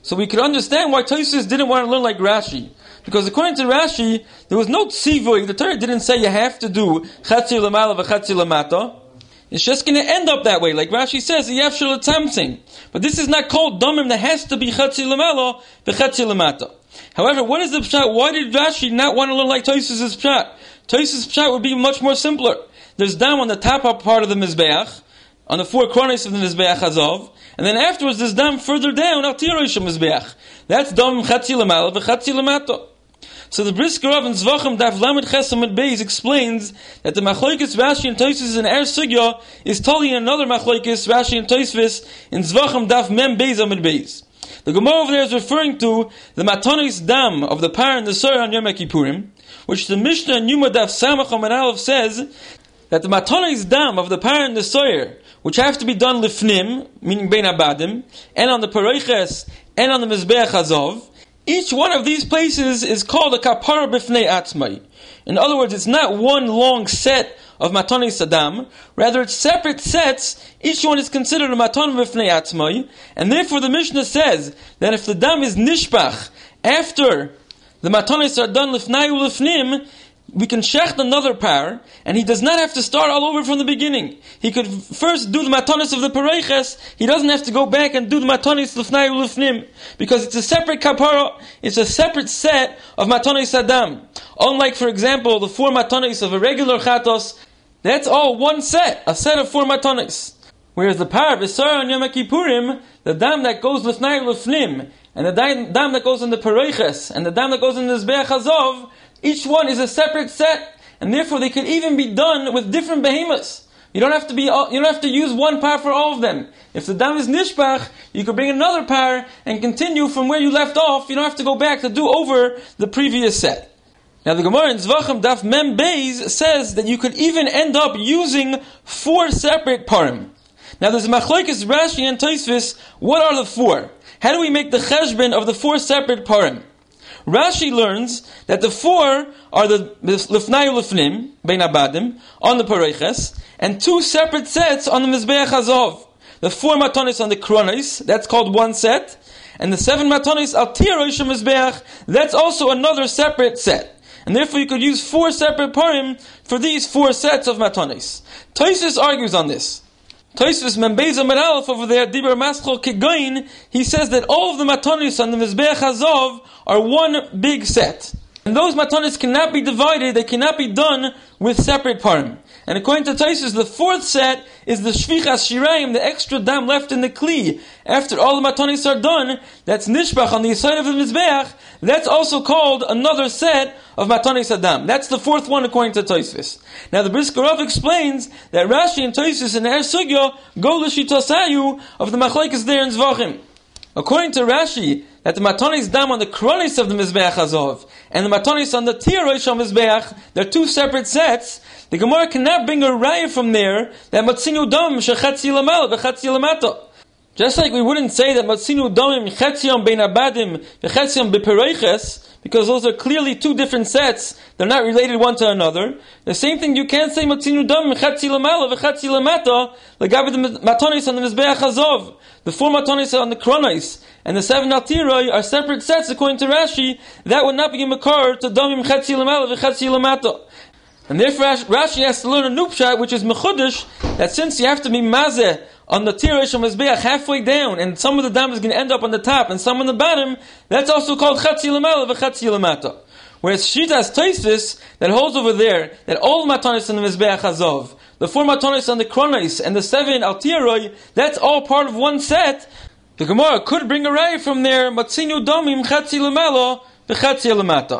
So we could understand why Tosfos didn't want to learn like Rashi. Because according to Rashi, there was no tzivui. The Torah didn't say you have to do chatzi lamala v'chatzi lamata. It's just going to end up that way. Like Rashi says, yafshel atamtzing. But this is not called domim. There has to be chatzi lamala v'chatzi lamata. However, what is the pshat? Why did Rashi not want to learn like Tosfos' pshat? Tosfos' pshat would be much more simpler. There's dam on the top part of the mizbeach, on the four corners of the mizbeach hazov, and then afterwards there's dam further down al tirosh mizbeach. That's dam chatzi lamala v'chatzi lamata. So the Brisker Rav in Zvachim Daf Lamed Chesamid Beis explains that the Machlokes Rashi and Tosfos in Er Sugya is totally another Machlokes Rashi and Tosfos in Zvachim Daf Mem Beis Amid Beis. The Gemara over there is referring to the Matanis Dam of the Par and the Soyer on Yom Kippurim, which the Mishnah in Yuma Daf Samach Amid Aleph says that the Matanis Dam of the Par and the Soyer, which have to be done lifnim, meaning bein abadim, and on the Paroiches, and on the Mizbeach Hazov, each one of these places is called a kapara b'fnei atzmai. In other words, it's not one long set of matanis adam, rather it's separate sets. Each one is considered a matan b'fnei atzmai, and therefore the Mishnah says that if the dam is nishpach after the matanis are done lifnai ulifnim, we can shecht another par, and he does not have to start all over from the beginning. He could first do the matanis of the pareiches. He doesn't have to go back and do the matanis lifnai ulifnim, because it's a separate kapara, it's a separate set of matanis adam. Unlike, for example, the four matanis of a regular chatos, that's all one set, a set of four matanis. Whereas the par v'sar on Yom Kippurim, the dam that goes lifnai ulifnim, and the dam that goes in the pareiches, and the dam that goes in the Mizbeach Hazov, each one is a separate set, and therefore they could even be done with different behemoths. You don't have to use one par for all of them. If the dam is nishpach, you could bring another par and continue from where you left off. You don't have to go back to do over the previous set. Now the Gemara in Zvachim Daf Mem Beis says that you could even end up using four separate parim. Now there's a machlokes Rashi and Tosfos. What are the four? How do we make the cheshbon of the four separate parim? Rashi learns that the four are the lifnai ulifnim, bein abadim, on the pareiches, and two separate sets on the Mizbeach Hazov. The four matanis on the kronis, that's called one set, and the seven matanis al tirosh Mizbeach, that's also another separate set. And therefore you could use four separate parim for these four sets of matanis. Tosfos argues on this. Tosfos Membeza Meralef over there, Diber Maschol Kegoin, he says that all of the matanis on the Mizbeach Hazov are one big set. And those matanis cannot be divided, they cannot be done with separate parim. And according to Tosfos, the fourth set is the Shvichas Shirayim, the extra dam left in the Kli. After all the matanis are done, that's Nishbach on the side of the Mizbeach, that's also called another set of matanis adam. That's the fourth one according to Tosfos. Now the Brisker Rav explains that Rashi and Tosfos and Er Sugya go l'shitasayu of the machlokes there in Zvachim. According to Rashi, that the matanis dam on the kronis of the Mizbeach Hazov and the matanis on the tirosh of Mizbeach, they're two separate sets. The Gemara cannot bring a raya from there that matzinu dam shechatzi lamal v'chatzi lamata. Just like we wouldn't say that matzinu damim chetzion bein abadim v'chetzion b'pereiches, because those are clearly two different sets, they're not related one to another. The same thing you can't say matzinu damim chetzi lamala v'chetzi lamata legabe the matanis on the Mizbeach Hazov. The four matanis on the kronis and the seven altiroi are separate sets according to Rashi. That would not be a makar to damim chetzi lamala v'chetzi lamata. And therefore Rashi has to learn a new pshat, which is mechudesh, that since you have to be mazeh on the tirosh of Mizbeach halfway down, and some of the dam is going to end up on the top and some on the bottom, that's also called chatzi lamala v'chatzi lamata. Whereas Shitas Tosfos, that holds over there, that all matanis on the Mizbeach Hazov, the four matanis on the kronis, and the seven al tiroi, that's all part of one set. The Gemara could bring a raya from there, matzinu damim chatzi lamala v'chatzi lamata.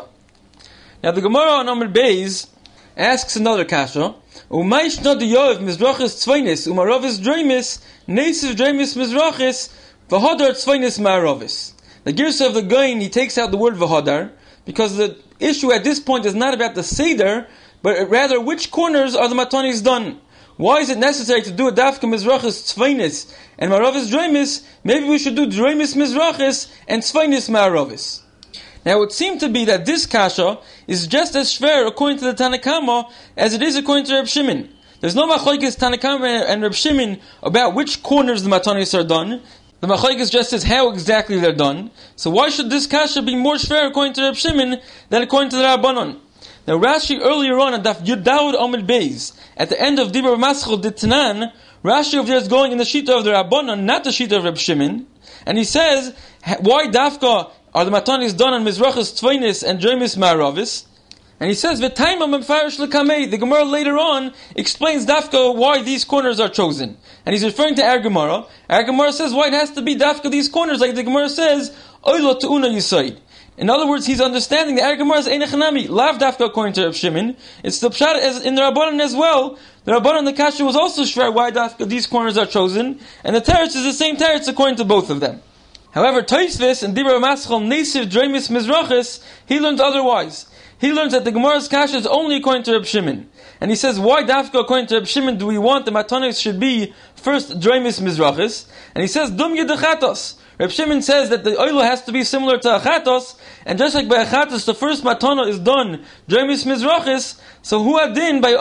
Now the Gemara on Amud Beis asks another kasha, Umaish not the Yov Mizrachis Tzvainis, Umarovis Dremis, Nesis Dremis Mizrachis, Vahadar Tzvainis Ma'arovis. The Girsa of the Gain, he takes out the word Vahadar, because the issue at this point is not about the Seder, but rather which corners are the matanis done. Why is it necessary to do a Dafka Mizrachis Tzvainis and Ma'arovis Dremis? Maybe we should do Dremis Mizrachis and Tzvainis Ma'arovis. Now it would seem to be that this kasha is just as shver according to the Tanakama as it is according to Reb Shimon. There's no machlokes Tanakama and Reb Shimon about which corners the matanis are done. The Machlokes just says how exactly they're done. So why should this kasha be more shver according to Reb Shimon than according to the Rabbanon? Now Rashi earlier on Daf Yud Daud Amud Beis, at the end of Dibur Maschel Ditnan, Rashi over there is going in the shita of the Rabbanon, not the shita of Reb Shimon, and he says, why dafka are the matanis done on Mizrachas Tveinis and Dremis Ma'aravis? And he says, V'taimam Mefarish L'kamei. The Gemara later on explains dafka why these corners are chosen. And he's referring to our Gemara. Our Gemara says why it has to be dafka these corners, like the Gemara says, Oilo Tu'una Yisaid. In other words, he's understanding the our Gemara is Einechanami, lav dafka according to Reb Shimon. It's the pshat as in the Rabbanon as well. The Rabbanon, the kasha was also shver why dafka these corners are chosen, and the teretz is the same teretz according to both of them. However, Tosfos and Dibur Maschel Nesiv Dremis Mizrachis, he learns otherwise. He learns that the Gemara's kasha is only according to Reb Shimon. And he says, why dafka according to Reb Shimon do we want the matanos should be first Dremis Mizrachis? And he says, Dum Yedachatos. Reb Shimon says that the oila has to be similar to achatos, and just like by achatos the first matana is done Dremis Mizrachis, so hu adin by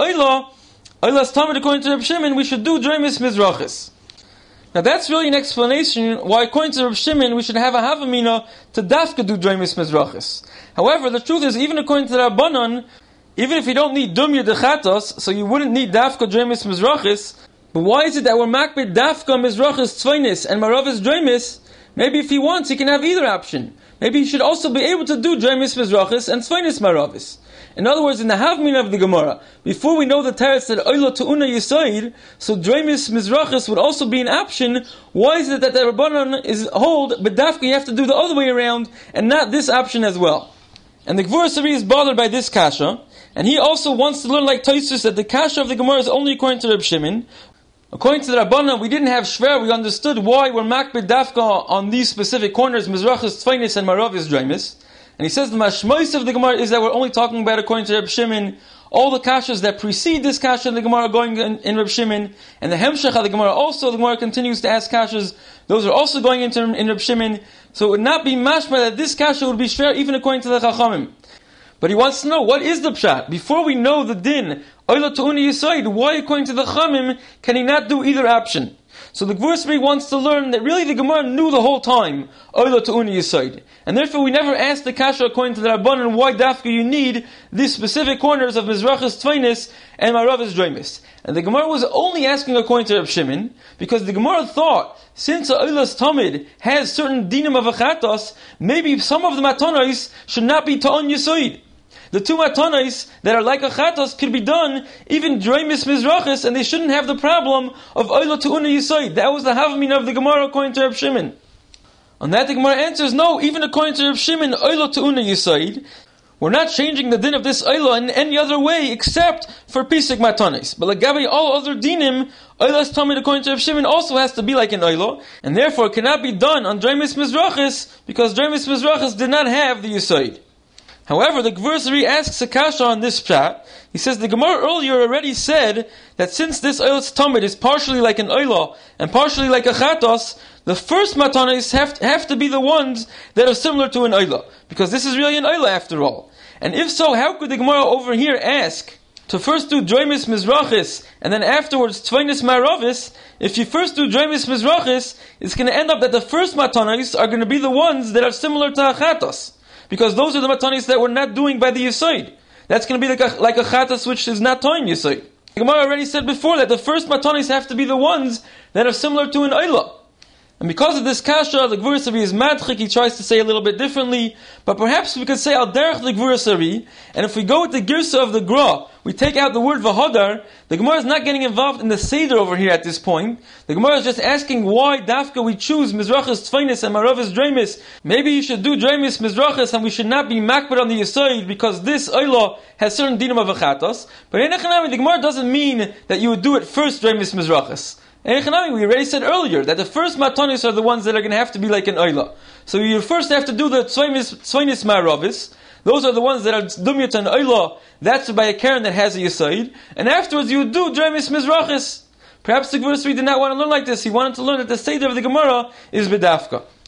oila's tamid according to Reb Shimon we should do Dremis Mizrachis. Now that's really an explanation why according to Reb Shimon we should have a havamina to dafka do Dremis Mizrachis. However, the truth is, even according to the Rabbanon, even if you don't need Dum Yedachatos, so you wouldn't need dafka Dremis Mizrachis, but why is it that we're makbid dafka Mizrachis Tveinis and Maravis Dremis? Maybe if he wants, he can have either option. Maybe he should also be able to do Dremis Mizrachis and Tveinis Maravis. In other words, in the Havmin of the Gemara, before we know the teretz that Oilo Tu'una Yisoid, so Dremis Mizrachis would also be an option. Why is it that the Rabbanon is hold, but dafka you have to do the other way around, and not this option as well? And the Gvura Sari is bothered by this kasha, and he also wants to learn like Tosfos that the kasha of the Gemara is only according to Reb Shimon. According to the Rabbanan, we didn't have shver, we understood why we're makbid dafka on these specific corners, Mizrachis, Tveinis, and Maravis Dremis. And he says the mashmois of the Gemara is that we're only talking about, according to Reb Shimon, all the kashas that precede this kasha in the Gemara going in Reb Shimon, and the hemshech of the Gemara also, the Gemara continues to ask kashas, those are also going into in Reb Shimon, so it would not be mashma that this kasha would be shver even according to the Chachamim. But he wants to know, what is the pshat? Before we know the din, Oila Tu'uni Yisoid, why according to the Chachamim can he not do either option? So the Gvura Sari wants to learn that really the Gemara knew the whole time, Oila Tu'uni Yisoid. And therefore we never asked the kasha according to the Rabbanan why dafka you need these specific corners of Mizrachis Tveinis and Maravis Dremis. And the Gemara was only asking according to Reb Shimon, because the Gemara thought, since Oilas Tamid has certain dinim of achatos, maybe some of the matanos should not be ta'on Yisoid. The two matanos that are like achatos could be done even Dremis Mizrachis, and they shouldn't have the problem of Oila Tu'una Yisoid. That was the havmin of the Gemara according to Reb Shimon. On that the Gemara answers, no, even according to Reb Shimon, Oila Tu'una Yisoid, we're not changing the din of this Oila in any other way except for Pisik Matanis. But like Gabi, all other dinim, Oilas Tamid according to Reb Shimon also has to be like an Oila, and therefore it cannot be done on Dremis Mizrachis, because Dremis Mizrachis did not have the Yisoid. However, the Gvura Sari asks a kasha on this pshat. He says the Gemara earlier already said that since this Oilas Tamid is partially like an Oila and partially like a Chatos, the first matanos have to be the ones that are similar to an Oila, because this is really an Oila after all. And if so, how could the Gemara over here ask to first do Dremis Mizrachis and then afterwards Tveinis Maravis? If you first do Dremis Mizrachis, it's going to end up that the first matanos are going to be the ones that are similar to Chatos, because those are the matanis that we're not doing by the Yisoid. That's going to be like a chatas which is not toying Yisoid. The Gemara already said before that the first matanis have to be the ones that are similar to an Oila. And because of this kasha, the Gvura Sari is madchik, he tries to say a little bit differently, but perhaps we could say al derech the Gvura Sari, and if we go with the girsa of the Gra, we take out the word v'hodar, the Gemara is not getting involved in the Seder over here at this point. The Gemara is just asking why dafka we choose Mizrachis Tveinis and Maravis Dremis. Maybe you should do Dremis Mizrachis and we should not be makbid on the Yisoid because this Oila has certain dinim of achatos. But in Echanami, the Gemara doesn't mean that you would do it first Dremis Mizrachis. In Echanami, we already said earlier that the first matanis are the ones that are going to have to be like an Oila. So you first have to do the Tveinis Maravis. Those are the ones that are dumyat and Oila. That's by a Karen that has a Yisoid. And afterwards you do Dremis Mizrachis. Perhaps the Gvura Sari did not want to learn like this. He wanted to learn that the Seder of the Gemara is B'dafka.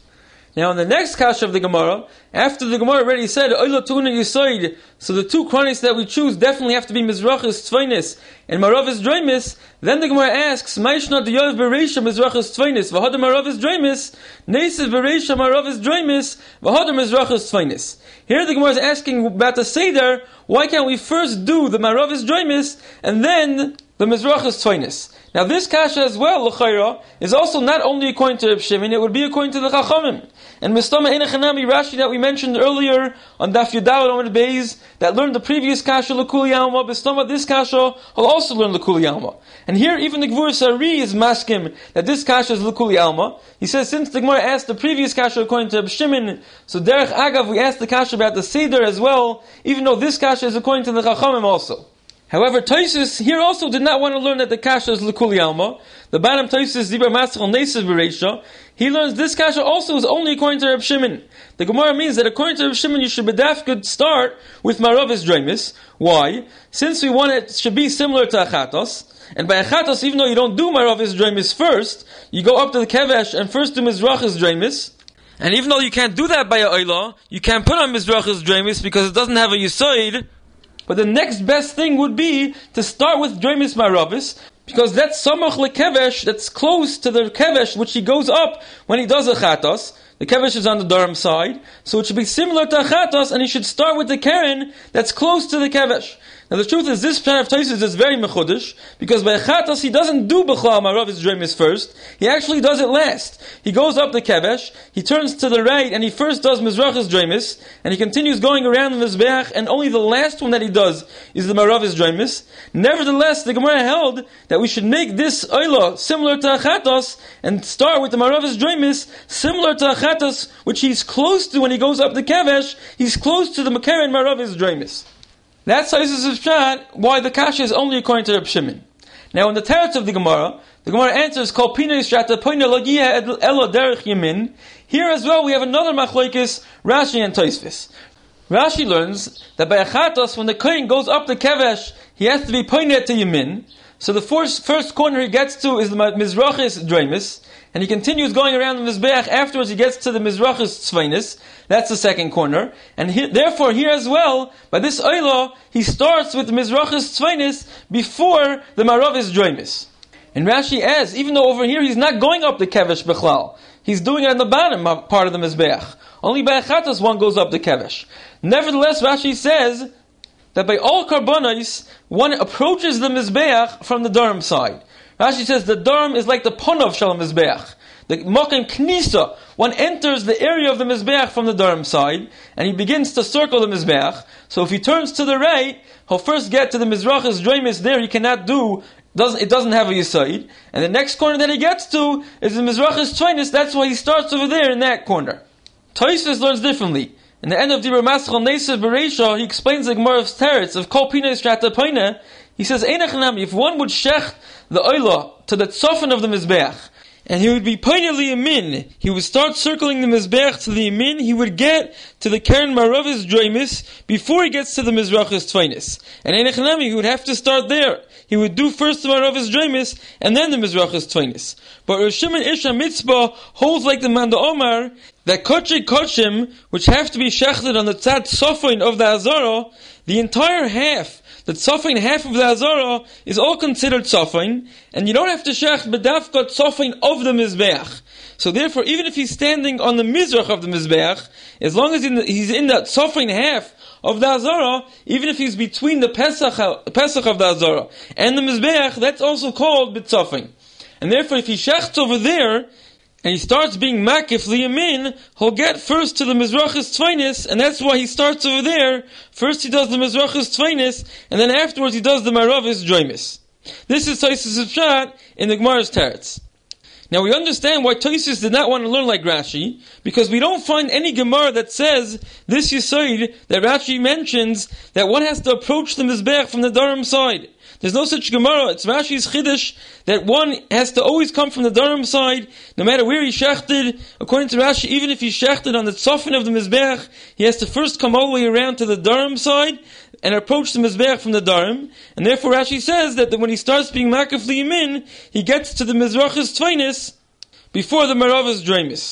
Now in the next kasha of the Gemara, after the Gemara already said Oila Tuna Yisoid, so the two chronis that we choose definitely have to be Mizrachis Tzvainis and Maravis Draimis, then the Gemara asks, Maishna Diyav Bereisha Mizrachis Tzvainis, Vahadam Maravis Draimis, Nesis Bereisha Maravis Draimis, Vahadam Mizrachis Tzvainis. Here the Gemara is asking about the Seder, why can't we first do the Maravis Draimis and then the Mizrachis Tzvainis? Now this kasha as well, l'chayra, is also not only according to Reb Shimon, it would be according to the Chachamim. And Mistama Einachanami Rashi that we mentioned earlier on Daf Yudal Amud Beis that learned the previous kasha l'kuli alma, Mistama this kasha will also learn l'kuli alma. And here even the Gvur Sari is maskim that this kasha is l'kuli alma. He says since the Gemara asked the previous kasha according to Reb Shimon, so derech agav we asked the kasha about the Seder as well, even though this kasha is according to the Chachamim also. However, Tosfos here also did not want to learn that the kasha is l'kuli alma. The bottom Tosfos Zibra Maschal Neisiv Bereisha, he learns this kasha also is only according to Reb Shimon. The Gemara means that according to Reb Shimon, you should bedafka start with Maravis Draimis. Why? Since we want it should be similar to Achatos, and by Achatos, even though you don't do Maravis Draimis first, you go up to the Kevesh and first do Mizrachis Draimis. And even though you can't do that by a Oila, you can't put on Mizrachis Draimis because it doesn't have a Yisoid. But the next best thing would be to start with Draimis Maravis, because that's Samach LeKevesh, that's close to the Kevesh, which he goes up when he does a Chatos. The Kevesh is on the Durham side, so it should be similar to a Chatos, and he should start with the Keren that's close to the Kevesh. Now the truth is, this plan of Tosfos is very mechudish, because by Chatos he doesn't do B'chal Maravis Draimis first, he actually does it last. He goes up the Kevesh, he turns to the right, and he first does Mizrachis Draimis, and he continues going around the Mizbeach, and only the last one that he does is the Maravis Draimis. Nevertheless, the Gemara held that we should make this Oila similar to Chatos, and start with the Maravis Draimis, similar to Chatos, which he's close to when he goes up the Kevesh, he's close to the Makaren Maravis Draimis. That's Tosfos' pshat why the kasha is only according to Reb Shimon. Now in the teretz of the Gemara answers Kol Pinei Strata Poina Logia Elo Derech Yamin. Here as well we have another machlokes, Rashi and Tosfos. Rashi learns that by Achatos, when the kohen goes up the Kevesh, he has to be pointed to Yamin. So the first corner he gets to is the Mizrachis Draimis, and he continues going around the Mizbeach. Afterwards he gets to the Mizrachis Tzvainis. That's the second corner. And therefore here as well, by this Oila, he starts with the Mizrachis Tzvainis before the Maravis Draimis. And Rashi adds, even though over here he's not going up the Kevesh Bechlal, he's doing it on the bottom part of the Mizbeach. Only by Achatos one goes up the Kevesh. Nevertheless, Rashi says that by all Karbonos, one approaches the Mizbeach from the Durham side. Rashi says the Durham is like the Ponov Shalom Mizbeach. The Mokem Knisa, one enters the area of the Mizbeach from the Durham side, and he begins to circle the Mizbeach. So if he turns to the right, he'll first get to the Mizrachis Draimis. There he cannot do, it doesn't have a Yisaid. And the next corner that he gets to is the Mizrachis Tzvainis. That's why he starts over there in that corner. Tosfos learns differently. In the end of Dibur Maschal Neisiv Bereisha, he explains the Gemara's teretz of Kol Pinei Strata Poina. He says, Einachanami, if one would shech the Oila to the tzofan of the Mizbeach, and he would be pointed Yamin, he would start circling the Mizbeach to the Yamin, he would get to the Keren Maravis Draimis before he gets to the Mizrachis Tzvainis. And Einachanami, he would have to start there. He would do first the Maravis Draimis and then the Mizrachis Tzvainis. But Rosh Shimon Isha Mitzvah holds like the Manda Omar that Kochei Kochim, which have to be shechted on the tzad sofain of the Azara, the entire half, the tzofin half of the Azara, is all considered tzofin, and you don't have to shech bedafka tzofin of the Mizbeach. So therefore, even if he's standing on the Mizrach of the Mizbeach, as long as he's in that tzofin half of the Azara, even if he's between the Pesach of the Azara and the Mizbeach, that's also called b'tzofin. And therefore, if he shechts over there, and he starts being makif liyamin, he'll get first to the Mizrachis Tzvainis, and that's why he starts over there. First he does the Mizrachis Tzvainis, and then afterwards he does the Maravis Draimis. This is Tosfos' pshat in the Gemara's teretz. Now we understand why Tosfos did not want to learn like Rashi, because we don't find any Gemara that says this Yisoid that Rashi mentions, that one has to approach the Mizbeach from the Durham side. There's no such Gemara. It's Rashi's Chiddush that one has to always come from the Durham side, no matter where he shechted. According to Rashi, even if he shechted on the tzofin of the Mizbeach, he has to first come all the way around to the Durham side and approach the Mizbeach from the Durham. And therefore Rashi says that when he starts being makif liyamin, he gets to the Mizrachis Tzvainis before the Maravis Draimis.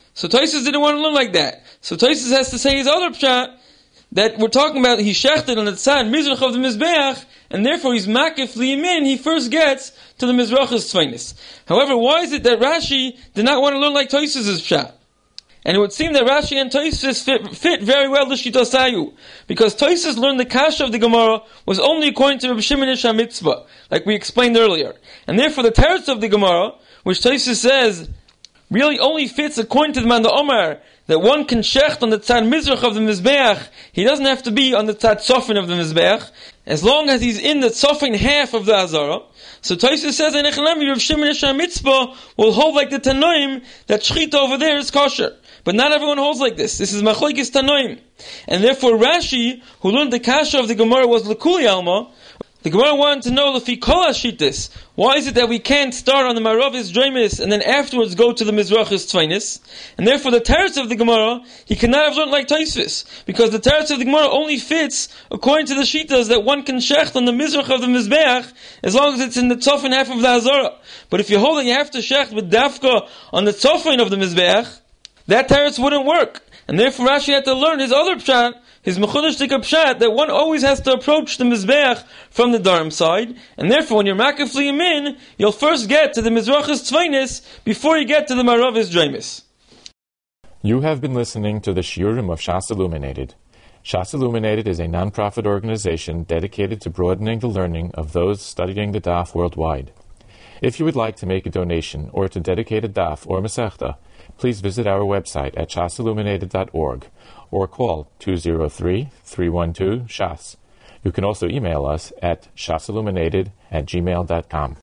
So Tosfos didn't want to learn like that. So Tosfos has to say his other pshat, that we're talking about, he shechted on the tzad mizrach of the mizbeach, and therefore he's makif liyamin, he first gets to the mizrach's tzvainis. However, why is it that Rashi did not want to learn like Tosfos' pshat? And it would seem that Rashi and Tosfos fit very well the Shitas Hayu, because Tosfos learned the kasha of the Gemara was only according to Rabbi Shimon Ish HaMitzvah, like we explained earlier. And therefore the teretz of the Gemara, which Tosfos says really only fits according to the Man Omar, that one can shecht on the tzad mizrach of the mizbeach, he doesn't have to be on the tzad tzofin of the mizbeach, as long as he's in the tzofin half of the azara. So Tosfos says, Rav Shimon Ish HaMitzvah will hold like the Tanoim, that shechita over there is kosher. But not everyone holds like this. This is machlokes Tanoim. And therefore Rashi, who learned the kasha of the Gemara was L'kuli Alma, the Gemara wanted to know L'fi Kol HaShitas, why is it that we can't start on the Maravis Dremis and then afterwards go to the Mizrachis Tzvainis? And therefore the teretz of the Gemara, he cannot have learned like Tosfos, because the teretz of the Gemara only fits according to the Shitas that one can shecht on the Mizrach of the Mizbeach as long as it's in the tzofin half of the Azara. But if you hold that you have to shecht with dafka on the tzofin of the Mizbeach, that teretz wouldn't work. And therefore Rashi had to learn his other pshat, his mechudesh pshat, that one always has to approach the mizbeach from the darim side, and therefore when you're makif liyamin, you'll first get to the mizrachas tzvainis before you get to the maravis dremis. You have been listening to the Shiurim of Shas Illuminated. Shas Illuminated is a non-profit organization dedicated to broadening the learning of those studying the daf worldwide. If you would like to make a donation or to dedicate a daf or masechta, please visit our website at shasilluminated.org or call 203-312-SHAS. You can also email us at shasilluminated@gmail.com.